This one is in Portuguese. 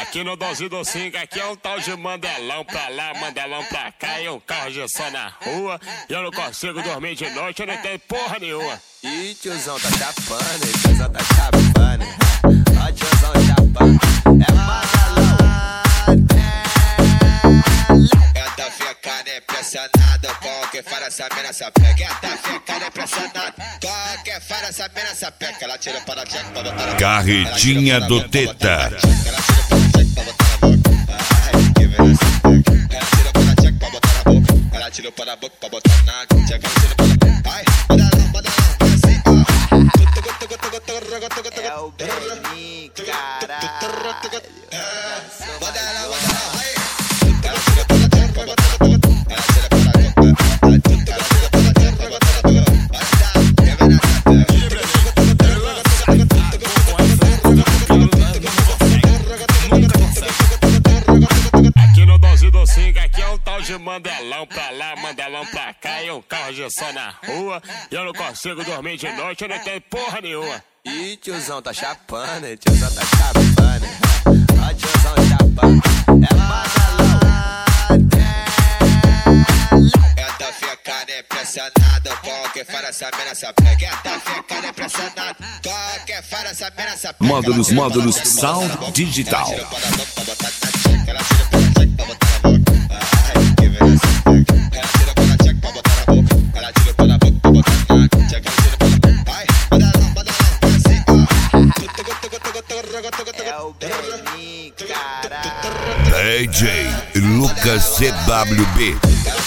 Aqui no Dose do 5, aqui é um tal de Mandelão pra lá, Mandelão pra cá. E um carro de som na rua. E eu não consigo dormir de noite, eu não tenho porra nenhuma. Ih, tiozão tá chapando, tiozão tá chapando. Ó, tiozão chapando. É Mandelão. Tá ficando impressionado com o que faz essa mina sapeca. Tá ficando impressionado com o que faz essa mina sapeca. Ela tira para a checa pra botar na boca. Carretinha do Teta. Ela tira para a checa pra botar na boca. Ai, que vem essa sapeca. Ela tira para a checa pra botar na boca. Ela tira para a boca pra botar na checa. Ela tira para a... Ai, Mandelão, assim, ó. É o Belinho, caralho. Mandelão, ai. Aqui no Dose do 5, aqui é um tal de Mandelão pra lá, Mandelão pra cá. E um carro de som na rua. E eu não consigo dormir de noite, eu não tenho porra nenhuma. Ih, tiozão tá chapando, tiozão tá chapando. Ó, tiozão chapando. É Mandelão. Tá ficando impressionado com o que faz essa mina sapeca. Tá ficando impressionado com o que faz essa mina sapeca. Módulos Sound Digital. Ela tira para a boca pra botar na checa. Ela tira para a checa pra botar na boca. Ai, que vem essa sapeca. Ela tira para a checa pra botar na boca. Ela tira para a boca pra botar na checa. Ela tira para a... Ai, Mandelão, assim, ó. É o Belinho, caralho. DJ Lucas CWB.